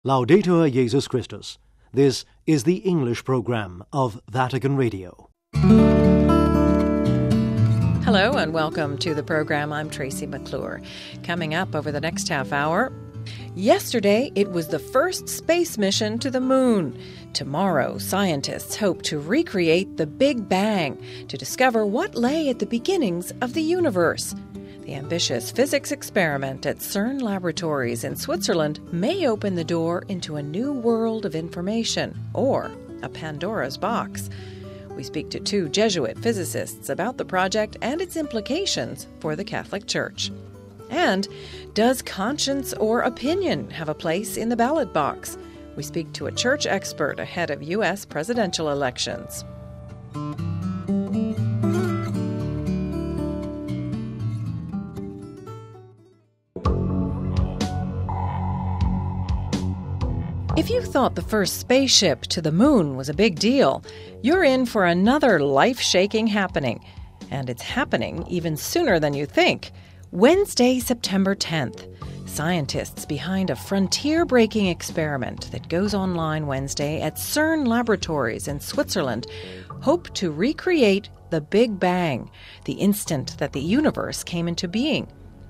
Laudetur Jesus Christus. This is the English program of Vatican Radio. Hello and welcome to the program. I'm Tracy McClure. Coming up over the next half hour, yesterday it was the first space mission to the moon. Tomorrow, scientists hope to recreate the Big Bang to discover what lay at the beginnings of the universe. The ambitious physics experiment at CERN Laboratories in Switzerland may open the door into a new world of information, or a Pandora's box. We speak to two Jesuit physicists about the project and its implications for the Catholic Church. And does conscience or opinion have a place in the ballot box? We speak to a church expert ahead of U.S. presidential elections. If you thought the first spaceship to the moon was a big deal, you're in for another life-shaking happening. And it's happening even sooner than you think. Wednesday, September 10th. Scientists behind a frontier-breaking experiment that goes online Wednesday at CERN Laboratories in Switzerland hope to recreate the Big Bang, the instant that the universe came into being.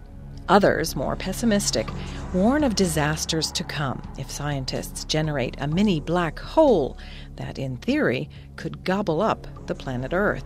Others, more pessimistic, warn of disasters to come if scientists generate a mini black hole that, in theory, could gobble up the planet Earth.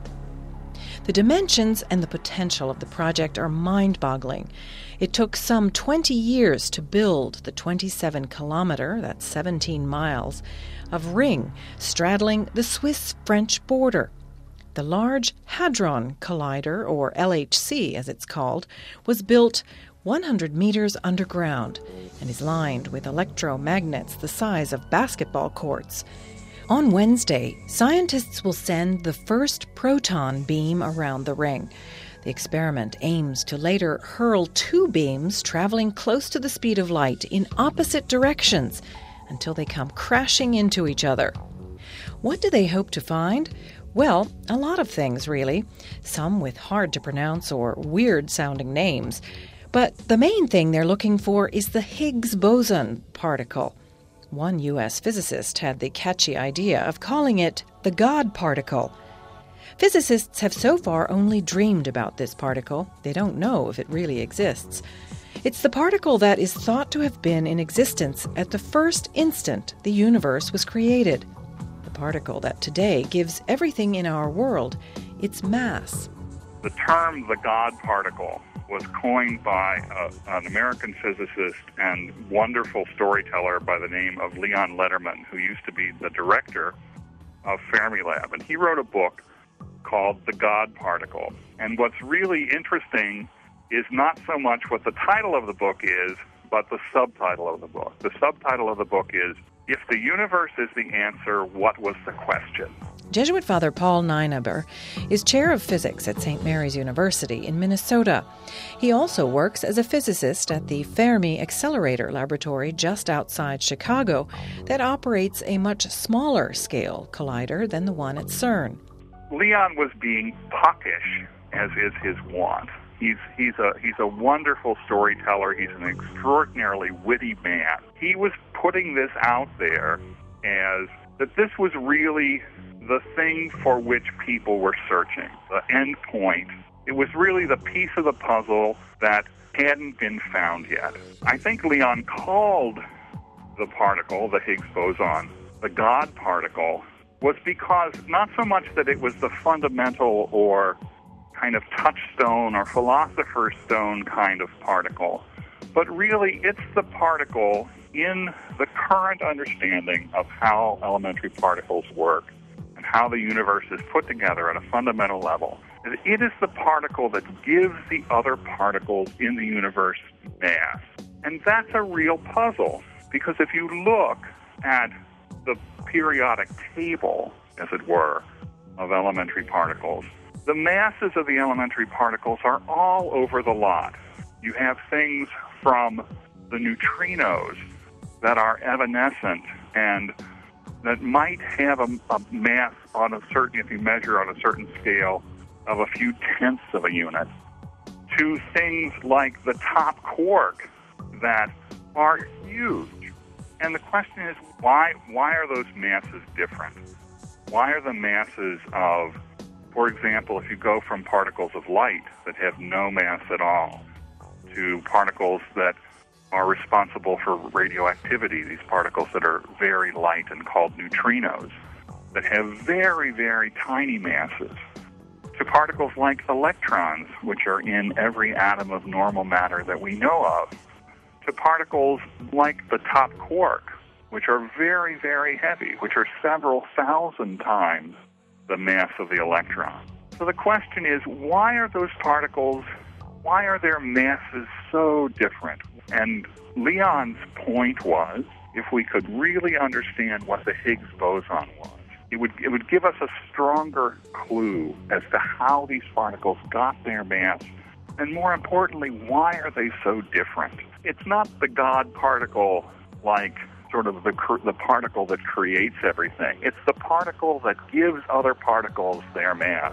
The dimensions and the potential of the project are mind-boggling. It took some 20 years to build the 27-kilometer, that's 17 miles, of ring straddling the Swiss-French border. The Large Hadron Collider, or LHC as it's called, was built 100 meters underground and is lined with electromagnets the size of basketball courts. On Wednesday, scientists will send the first proton beam around the ring. The experiment aims to later hurl two beams traveling close to the speed of light in opposite directions until they come crashing into each other. What do they hope to find? Well, a lot of things, really, some with hard-to-pronounce or weird-sounding names. But the main thing they're looking for is the Higgs boson particle. One U.S. physicist had the catchy idea of calling it the God particle. Physicists have so far only dreamed about this particle. They don't know if it really exists. It's the particle that is thought to have been in existence at the first instant the universe was created. The particle that today gives everything in our world its mass. The term the God particle was coined by an American physicist and wonderful storyteller by the name of Leon Lederman, who used to be the director of Fermilab. And he wrote a book called The God Particle. And what's really interesting is not so much what the title of the book is, but the subtitle of the book. The subtitle of the book is, If the Universe is the Answer, What Was the Question? Jesuit Father Paul Nienaber is chair of physics at St. Mary's University in Minnesota. He also works as a physicist at the Fermi Accelerator Laboratory just outside Chicago that operates a much smaller scale collider than the one at CERN. Leon was being puckish, as is his wont. He's a wonderful storyteller. He's an extraordinarily witty man. He was putting this out there as that this was really the thing for which people were searching, the end point. It was really the piece of the puzzle that hadn't been found yet. I think Leon called the particle, the Higgs boson, the God particle, was because not so much that it was the fundamental or kind of touchstone or philosopher's stone kind of particle, but really it's the particle in the current understanding of how elementary particles work and how the universe is put together at a fundamental level. It is the particle that gives the other particles in the universe mass. And that's a real puzzle, because if you look at the periodic table, as it were, of elementary particles, the masses of the elementary particles are all over the lot. You have things from the neutrinos that are evanescent and that might have a mass on a certain, if you measure on a certain scale, of a few tenths of a unit, to things like the top quark that are huge. And the question is, why are those masses different? Why are the masses of, for example, if you go from particles of light that have no mass at all to particles that are responsible for radioactivity, these particles that are very light and called neutrinos, that have very, very tiny masses, to particles like electrons, which are in every atom of normal matter that we know of, to particles like the top quark, which are very, very heavy, which are several thousand times the mass of the electron. So the question is, why are those particles, why are their masses so different? And Leon's point was, if we could really understand what the Higgs boson was, it would give us a stronger clue as to how these particles got their mass, and more importantly, why are they so different? It's not the God particle like sort of the particle that creates everything. It's the particle that gives other particles their mass.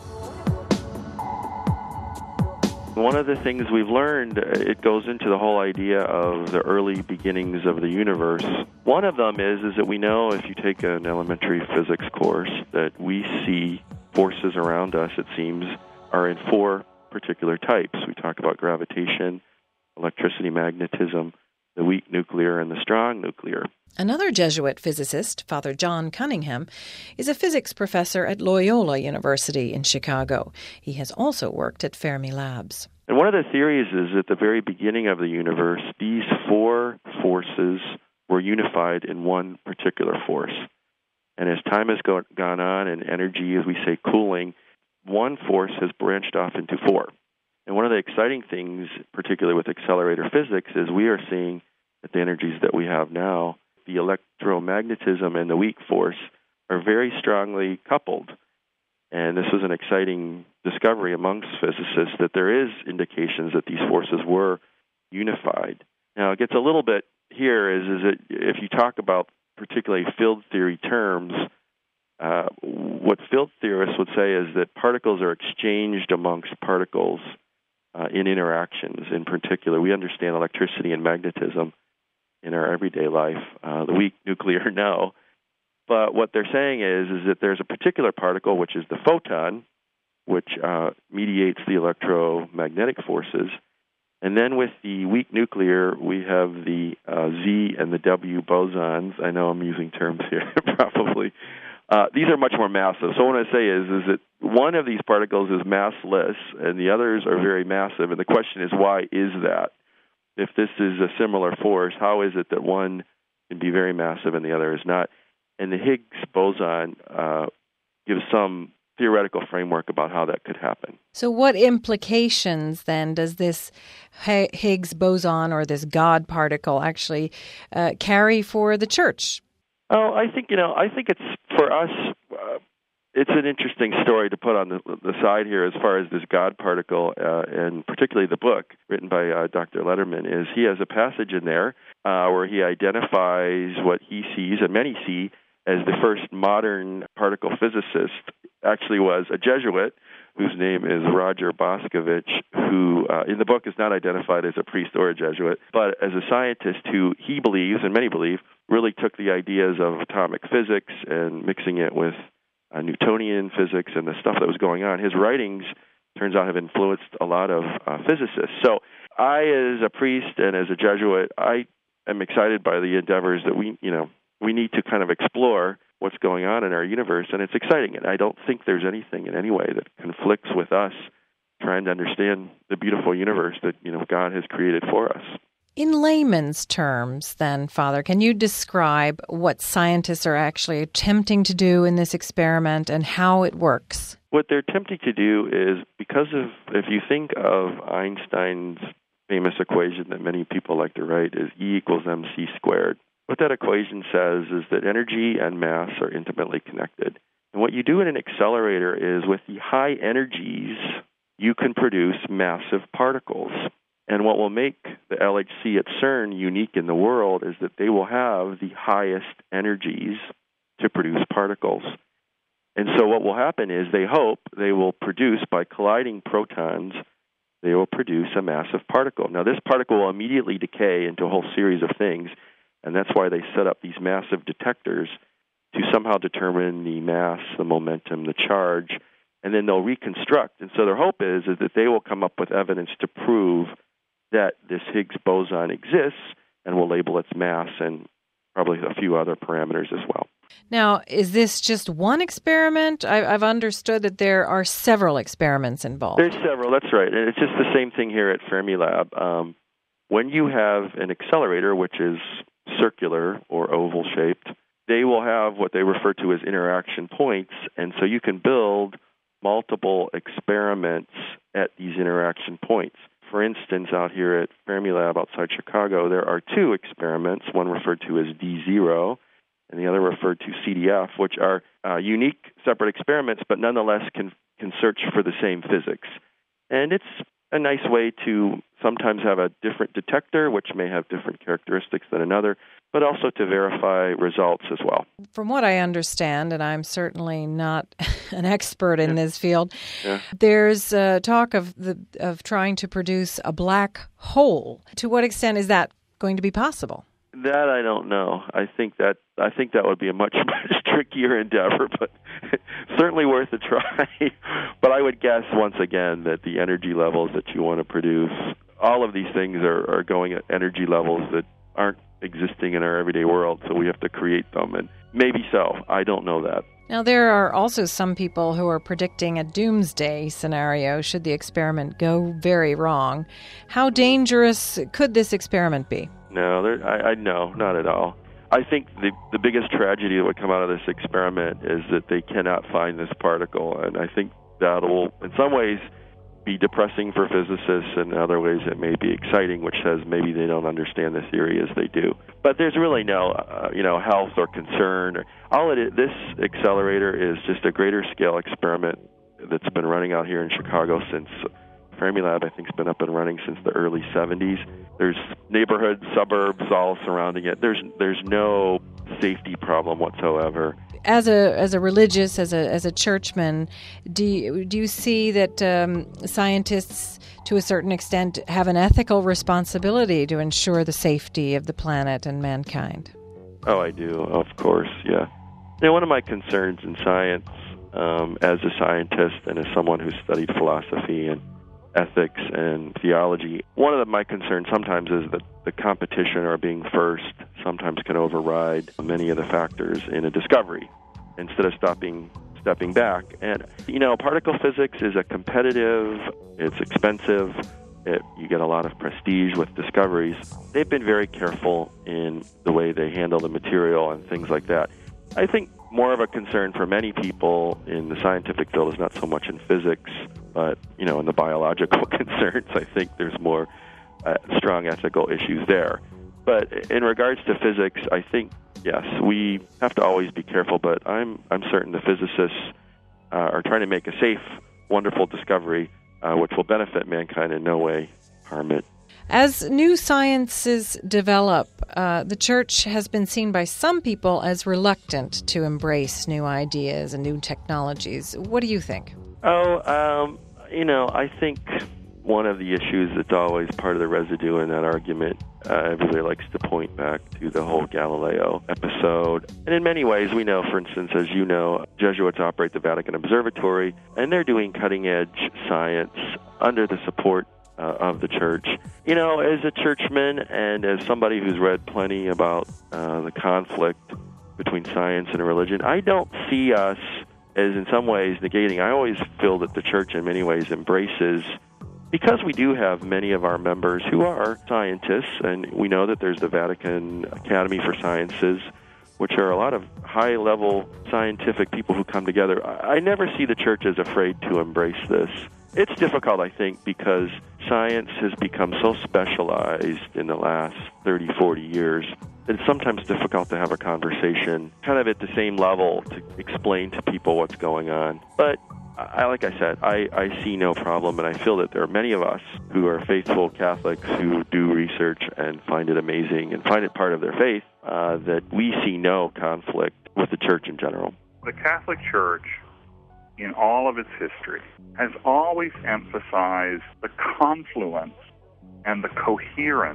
One of the things we've learned, it goes into the whole idea of the early beginnings of the universe. One of them is that we know, if you take an elementary physics course, that we see forces around us, it seems, are in four particular types. We talk about gravitation, electricity, magnetism, the weak nuclear, and the strong nuclear. Another Jesuit physicist, Father John Cunningham, is a physics professor at Loyola University in Chicago. He has also worked at Fermi Labs. And one of the theories is at the very beginning of the universe, these four forces were unified in one particular force. And as time has gone on and energy, as we say, cooling, one force has branched off into four. And one of the exciting things, particularly with accelerator physics, is we are seeing that the energies that we have now, the electromagnetism and the weak force, are very strongly coupled. And this was an exciting discovery amongst physicists that there is indications that these forces were unified. Now, it gets a little bit here is that if you talk about particularly field theory terms, what field theorists would say is that particles are exchanged amongst particles in interactions. In particular, we understand electricity and magnetism in our everyday life. The weak nuclear, no. But what they're saying is that there's a particular particle, which is the photon, which mediates the electromagnetic forces. And then with the weak nuclear, we have the Z and the W bosons. I know I'm using terms here, probably. These are much more massive. So what I say is that one of these particles is massless, and the others are very massive. And the question is, why is that? If this is a similar force, how is it that one can be very massive and the other is not? And the Higgs boson gives some theoretical framework about how that could happen. So what implications, then, does this Higgs boson or this God particle actually carry for the Church? Oh, I think it's, for us, it's an interesting story to put on the side here as far as this God particle, and particularly the book written by Dr. Letterman, is he has a passage in there where he identifies what he sees, and many see, as the first modern particle physicist. Actually was a Jesuit whose name is Roger Boscovich, who in the book is not identified as a priest or a Jesuit, but as a scientist who he believes, and many believe, really took the ideas of atomic physics and mixing it with Newtonian physics and the stuff that was going on. His writings, turns out, have influenced a lot of physicists. So I, as a priest and as a Jesuit, I am excited by the endeavors that we need to kind of explore what's going on in our universe, and it's exciting. And I don't think there's anything in any way that conflicts with us trying to understand the beautiful universe that God has created for us. In layman's terms, then, Father, can you describe what scientists are actually attempting to do in this experiment and how it works? What they're attempting to do is, if you think of Einstein's famous equation that many people like to write, is E equals mc squared. What that equation says is that energy and mass are intimately connected. And what you do in an accelerator is, with the high energies, you can produce massive particles. And what will make the LHC at CERN unique in the world is that they will have the highest energies to produce particles. And so what will happen is they hope they will produce, by colliding protons, they will produce a massive particle. Now, this particle will immediately decay into a whole series of things. And that's why they set up these massive detectors to somehow determine the mass, the momentum, the charge, and then they'll reconstruct. And so their hope is that they will come up with evidence to prove that this Higgs boson exists, and will label its mass and probably a few other parameters as well. Now, is this just one experiment? I've understood that there are several experiments involved. There's several, that's right. And it's just the same thing here at Fermilab. When you have an accelerator, which is circular or oval-shaped, they will have what they refer to as interaction points, and so you can build multiple experiments at these interaction points. For instance, out here at Fermilab outside Chicago, there are two experiments, one referred to as D0 and the other referred to CDF, which are unique, separate experiments, but nonetheless can search for the same physics. And it's a nice way to sometimes have a different detector, which may have different characteristics than another, but also to verify results as well. From what I understand, and I'm certainly not an expert in this field, there's talk of trying to produce a black hole. To what extent is that going to be possible? That I don't know. I think that would be a much trickier endeavor, but certainly worth a try. But I would guess once again that the energy levels that you want to produce, all of these things are going at energy levels that aren't existing in our everyday world, so we have to create them, and maybe so. I don't know that. Now, there are also some people who are predicting a doomsday scenario should the experiment go very wrong. How dangerous could this experiment be? No, no, not at all. I think the biggest tragedy that would come out of this experiment is that they cannot find this particle, and I think that will, in some ways, be depressing for physicists, and in other ways it may be exciting, which says maybe they don't understand the theory as they do. But there's really no, health or concern. All it is, this accelerator is just a greater scale experiment that's been running out here in Chicago since Fermilab, I think, has been up and running since the early 70s. There's neighborhoods, suburbs all surrounding it. There's no safety problem whatsoever. As a religious, as a churchman, do you see that scientists, to a certain extent, have an ethical responsibility to ensure the safety of the planet and mankind? Oh, I do, of course, yeah. One of my concerns in science, as a scientist and as someone who's studied philosophy and ethics and theology, one of my concerns sometimes is that the competition or being first sometimes can override many of the factors in a discovery instead of stepping back. And, particle physics is a competitive, it's expensive, you get a lot of prestige with discoveries. They've been very careful in the way they handle the material and things like that. I think more of a concern for many people in the scientific field is not so much in physics, but, in the biological concerns, I think there's more strong ethical issues there. But in regards to physics, I think, yes, we have to always be careful, but I'm certain the physicists are trying to make a safe, wonderful discovery which will benefit mankind in no way harm it. As new sciences develop, the church has been seen by some people as reluctant to embrace new ideas and new technologies. What do you think? I think one of the issues that's always part of the residue in that argument, everybody likes to point back to the whole Galileo episode. And in many ways, we know, for instance, as you know, Jesuits operate the Vatican Observatory, and they're doing cutting-edge science under the support of the church. As a churchman and as somebody who's read plenty about the conflict between science and religion, I don't see us as in some ways negating. I always feel that the church in many ways embraces, because we do have many of our members who are scientists, and we know that there's the Vatican Academy for Sciences, which are a lot of high-level scientific people who come together. I never see the church as afraid to embrace this. It's difficult, I think, because science has become so specialized in the last 30, 40 years that it's sometimes difficult to have a conversation kind of at the same level to explain to people what's going on. But like I said, I see no problem, and I feel that there are many of us who are faithful Catholics who do research and find it amazing and find it part of their faith, that we see no conflict with the church in general. The Catholic Church, in all of its history, has always emphasized the confluence and the coherence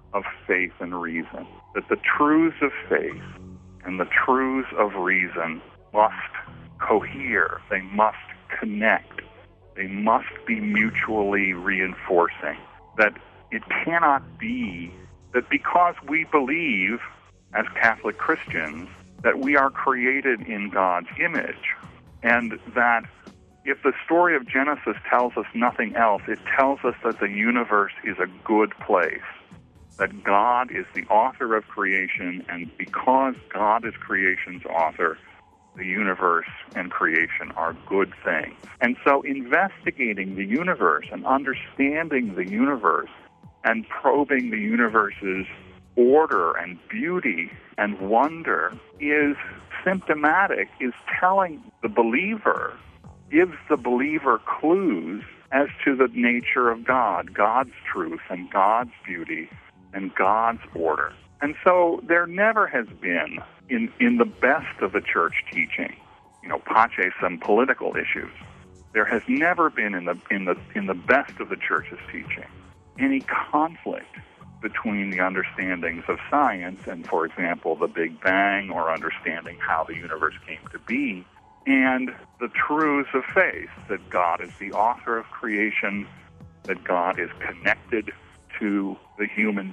of faith and reason. That the truths of faith and the truths of reason must cohere. They must connect. They must be mutually reinforcing. That it cannot be that because we believe, as Catholic Christians, that we are created in God's image, and that if the story of Genesis tells us nothing else, it tells us that the universe is a good place, that God is the author of creation, and because God is creation's author, the universe and creation are good things. And so investigating the universe and understanding the universe and probing the universe's order and beauty and wonder is symptomatic, is telling the believer, gives the believer clues as to the nature of God, God's truth and God's beauty and God's order. And so there never has been, in the best of the church teaching, pace some political issues, there has never been in the best of the church's teaching any conflict between the understandings of science and, for example, the Big Bang, or understanding how the universe came to be, and the truths of faith, that God is the author of creation, that God is connected to the human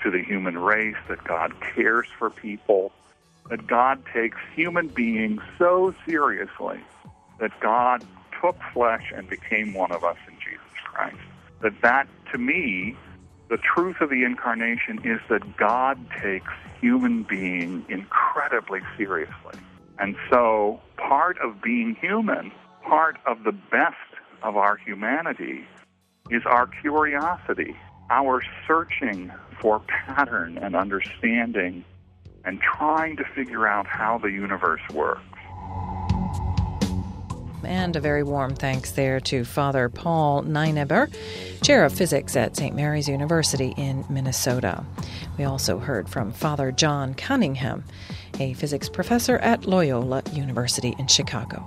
race, that God cares for people, that God takes human beings so seriously that God took flesh and became one of us in Jesus Christ. That to me, the truth of the incarnation is that God takes human being incredibly seriously. And so part of being human, part of the best of our humanity, is our curiosity, our searching for pattern and understanding and trying to figure out how the universe works. And a very warm thanks there to Father Paul Nieneber, Chair of Physics at St. Mary's University in Minnesota. We also heard from Father John Cunningham, a physics professor at Loyola University in Chicago.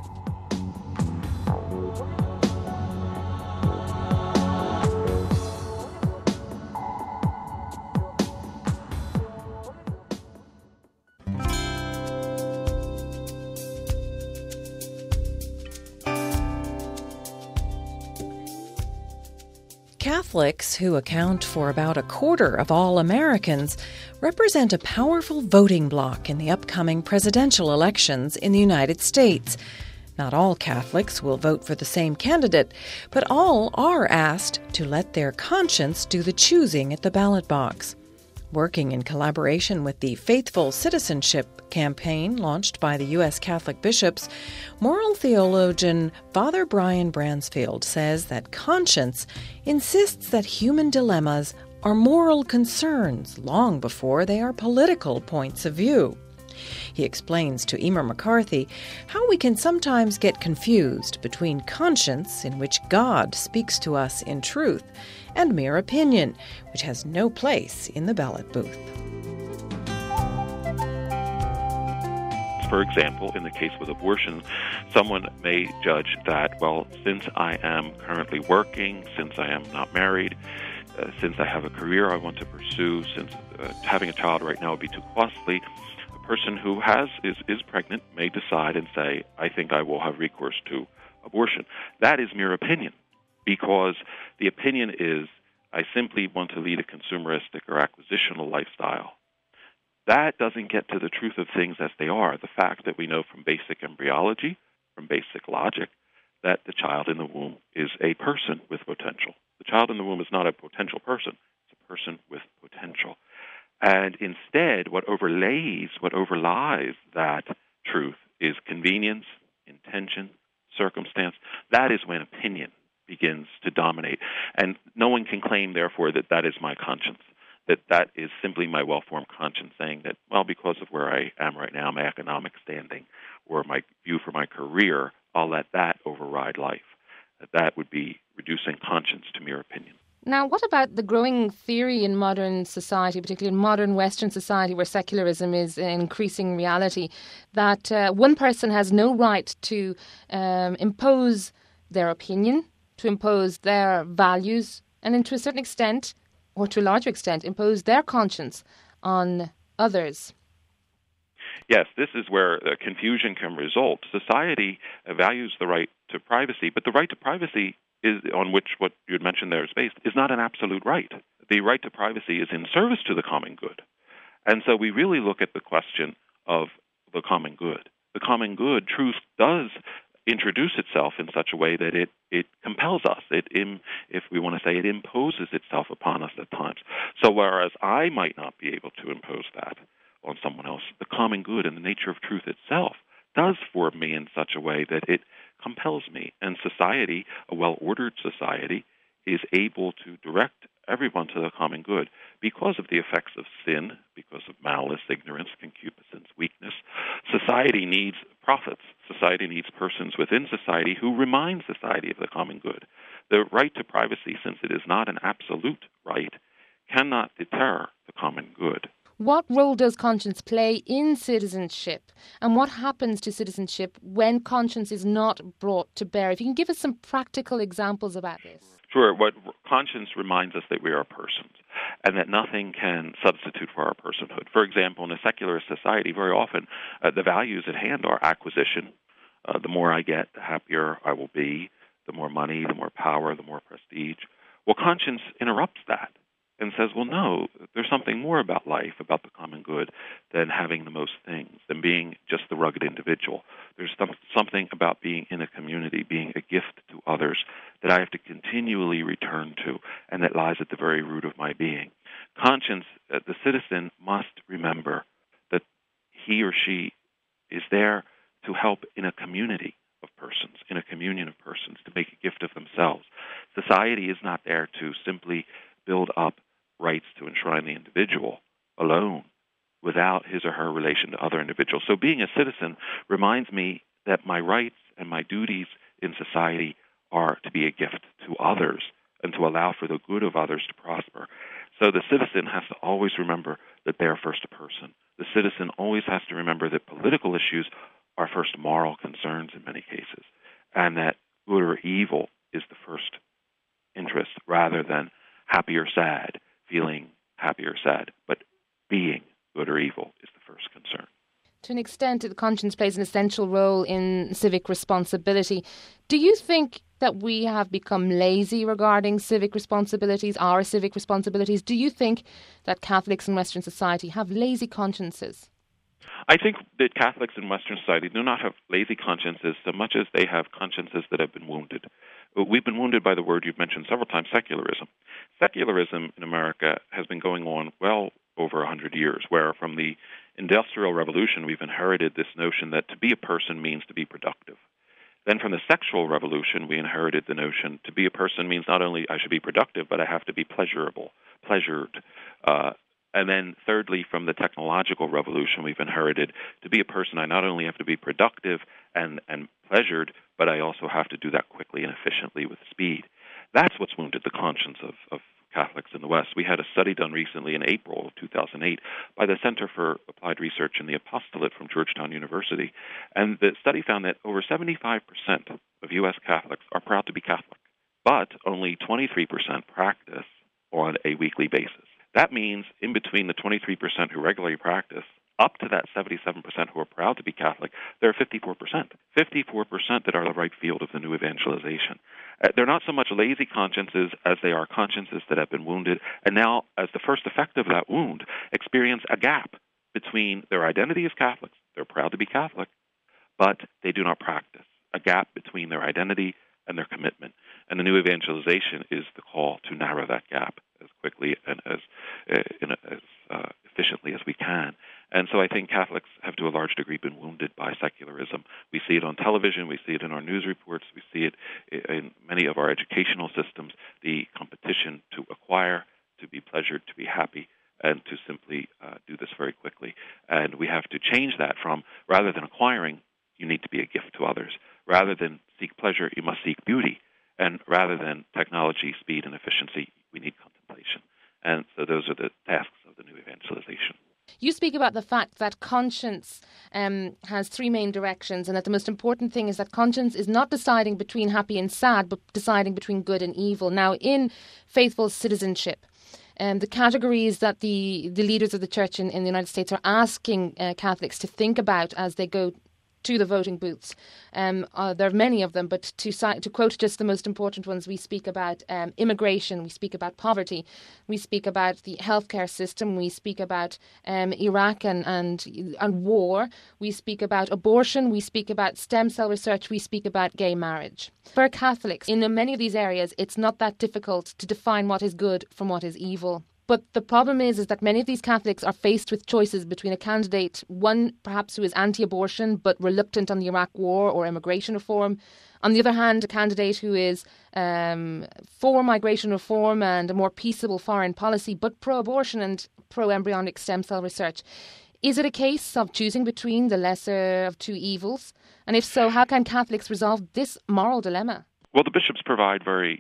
Catholics, who account for about a quarter of all Americans, represent a powerful voting bloc in the upcoming presidential elections in the United States. Not all Catholics will vote for the same candidate, but all are asked to let their conscience do the choosing at the ballot box. Working in collaboration with the Faithful Citizenship campaign launched by the U.S. Catholic bishops, moral theologian Father Brian Bransfield says that conscience insists that human dilemmas are moral concerns long before they are political points of view. He explains to Emer McCarthy how we can sometimes get confused between conscience, in which God speaks to us in truth, and mere opinion, which has no place in the ballot booth. For example, in the case with abortion, someone may judge that, well, since I am currently working, since I am not married, since I have a career I want to pursue, since having a child right now would be too costly, a person who is pregnant may decide and say, I think I will have recourse to abortion. That is mere opinion, because the opinion is, I simply want to lead a consumeristic or acquisitional lifestyle. That doesn't get to the truth of things as they are. The fact that we know from basic embryology, from basic logic, that the child in the womb is a person with potential. The child in the womb is not a potential person. It's a person with potential. And instead, what overlies that truth is convenience, intention, circumstance. That is when opinion begins to dominate. And no one can claim, therefore, that that is my conscience, that is simply my well-formed conscience saying that, well, because of where I am right now, my economic standing, or my view for my career, I'll let that override life. That would be reducing conscience to mere opinion. Now, what about the growing theory in modern society, particularly in modern Western society where secularism is an increasing reality, that one person has no right to impose their opinion, to impose their values, and to a certain extent, or to a larger extent, impose their conscience on others. Yes, this is where confusion can result. Society values the right to privacy, but the right to privacy is on which what you had mentioned there is based is not an absolute right. The right to privacy is in service to the common good. And so we really look at the question of the common good. The common good, truth, does introduce itself in such a way that it compels us. If we want to say, it imposes itself upon us at times. So whereas I might not be able to impose that on someone else, the common good and the nature of truth itself does form me in such a way that it compels me. And society, a well-ordered society, is able to direct everyone to the common good because of the effects of sin, because of malice, ignorance, concupiscence, weakness. Society needs prophets. Society needs persons within society who remind society of the common good. The right to privacy, since it is not an absolute right, cannot deter the common good. What role does conscience play in citizenship? And what happens to citizenship when conscience is not brought to bear? If you can give us some practical examples about this. Sure. What conscience reminds us that we are persons and that nothing can substitute for our personhood. For example, in a secularist society, very often the values at hand are acquisition. The more I get, the happier I will be. The more money, the more power, the more prestige. Well, conscience interrupts that and says, well, no, there's something more about life, about the common good, than having the most things, than being just the rugged individual. There's something about being in a community, being a gift to others, that I have to continually return to, and that lies at the very root of my being. Conscience, the citizen must remember that he or she is there to help in a community of persons, in a communion of persons, to make a gift of themselves. Society is not there to simply build up rights to enshrine the individual alone without his or her relation to other individuals. So being a citizen reminds me that my rights and my duties in society are to be a gift to others and to allow for the good of others to prosper. So the citizen has to always remember that they are first a person. The citizen always has to remember that political issues are first moral concerns in many cases, and that good or evil is the first interest rather than happy or sad, feeling happy or sad, but being good or evil is the first concern. To an extent, the conscience plays an essential role in civic responsibility. Do you think that we have become lazy regarding civic responsibilities, our civic responsibilities? Do you think that Catholics in Western society have lazy consciences? I think that Catholics in Western society do not have lazy consciences so much as they have consciences that have been wounded. We've been wounded by the word you've mentioned several times, secularism. Secularism in America has been going on well over 100 years, where from the Industrial Revolution we've inherited this notion that to be a person means to be productive. Then from the Sexual Revolution we inherited the notion to be a person means not only I should be productive, but I have to be pleasured. And then thirdly, from the Technological Revolution, we've inherited to be a person, I not only have to be productive and pleasured, but I also have to do that quickly and efficiently with speed. That's what's wounded the conscience of Catholics in the West. We had a study done recently in April of 2008 by the Center for Applied Research in the Apostolate from Georgetown University. And the study found that over 75% of U.S. Catholics are proud to be Catholic, but only 23% practice on a weekly basis. That means in between the 23% who regularly practice up to that 77% who are proud to be Catholic, there are 54%. 54% that are the right field of the new evangelization. They're not so much lazy consciences as they are consciences that have been wounded, and now, as the first effect of that wound, experience a gap between their identity as Catholics, they're proud to be Catholic, but they do not practice. A gap between their identity and their commitment. And the new evangelization is the call to narrow that gap as quickly and as efficiently as we can. And so I think Catholics have to a large degree been wounded by secularism. We see it on television, we see it in our news reports, we see it in many of our educational systems, the competition to acquire, to be pleasured, to be happy, and to simply do this very quickly. And we have to change that from, rather than acquiring, you need to be a gift to others. Rather than seek pleasure, you must seek beauty. And rather than technology, speed, and efficiency, we need contemplation. And so those are the tasks of the new evangelization. You speak about the fact that conscience has three main directions, and that the most important thing is that conscience is not deciding between happy and sad, but deciding between good and evil. Now, in faithful citizenship, the categories that the leaders of the church in the United States are asking Catholics to think about as they go to the voting booths. There are many of them, but to quote just the most important ones, we speak about immigration, we speak about poverty, we speak about the healthcare system, we speak about Iraq and war, we speak about abortion, we speak about stem cell research, we speak about gay marriage. For Catholics, in many of these areas, it's not that difficult to define what is good from what is evil. But the problem is that many of these Catholics are faced with choices between a candidate, one perhaps who is anti-abortion but reluctant on the Iraq war or immigration reform. On the other hand, a candidate who is for migration reform and a more peaceable foreign policy but pro-abortion and pro-embryonic stem cell research. Is it a case of choosing between the lesser of two evils? And if so, how can Catholics resolve this moral dilemma? Well, the bishops provide very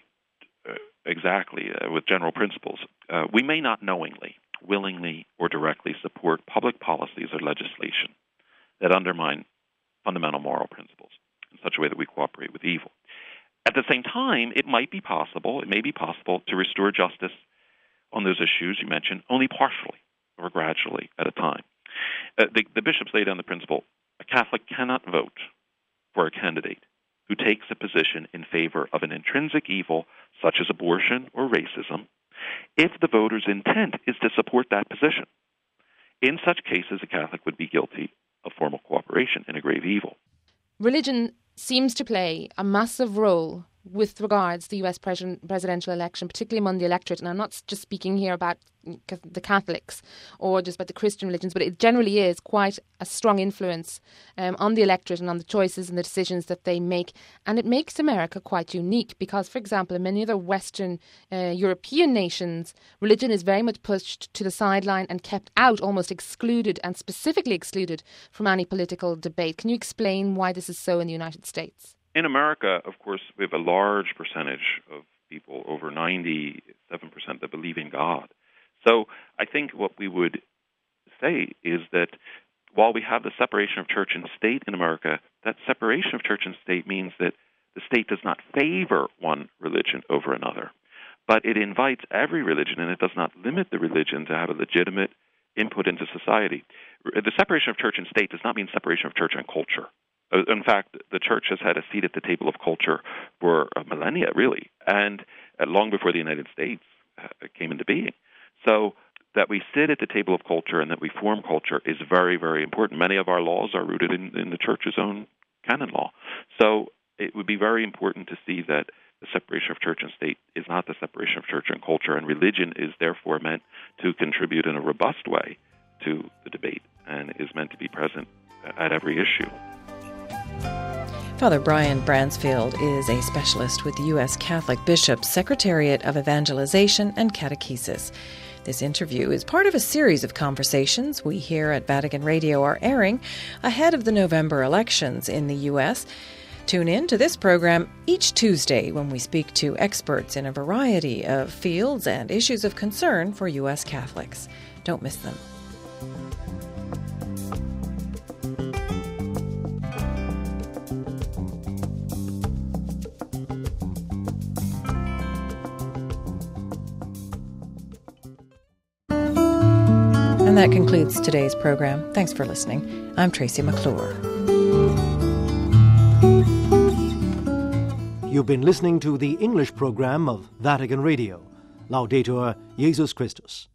exactly with general principles. We may not knowingly, willingly, or directly support public policies or legislation that undermine fundamental moral principles in such a way that we cooperate with evil. At the same time, it may be possible to restore justice on those issues you mentioned only partially or gradually at a time. The bishops lay down the principle: a Catholic cannot vote for a candidate who takes a position in favor of an intrinsic evil such as abortion or racism if the voter's intent is to support that position. In such cases, a Catholic would be guilty of formal cooperation in a grave evil. Religion seems to play a massive role with regards to the US presidential election, particularly among the electorate. And I'm not just speaking here about the Catholics or just about the Christian religions, but it generally is quite a strong influence on the electorate and on the choices and the decisions that they make. And it makes America quite unique because, for example, in many other Western European nations, religion is very much pushed to the sideline and kept out, almost excluded and specifically excluded from any political debate. Can you explain why this is so in the United States? In America, of course, we have a large percentage of people, over 97%, that believe in God. So I think what we would say is that while we have the separation of church and state in America, that separation of church and state means that the state does not favor one religion over another, but it invites every religion, and it does not limit the religion to have a legitimate input into society. The separation of church and state does not mean separation of church and culture. In fact, the church has had a seat at the table of culture for millennia, really, and long before the United States came into being. So that we sit at the table of culture and that we form culture is very, very important. Many of our laws are rooted in the church's own canon law. So it would be very important to see that the separation of church and state is not the separation of church and culture, and religion is therefore meant to contribute in a robust way to the debate and is meant to be present at every issue. Father Brian Bransfield is a specialist with the U.S. Catholic Bishops' Secretariat of Evangelization and Catechesis. This interview is part of a series of conversations we here at Vatican Radio are airing ahead of the November elections in the U.S. Tune in to this program each Tuesday when we speak to experts in a variety of fields and issues of concern for U.S. Catholics. Don't miss them. And that concludes today's program. Thanks for listening. I'm Tracy McClure. You've been listening to the English program of Vatican Radio. Laudetur Jesus Christus.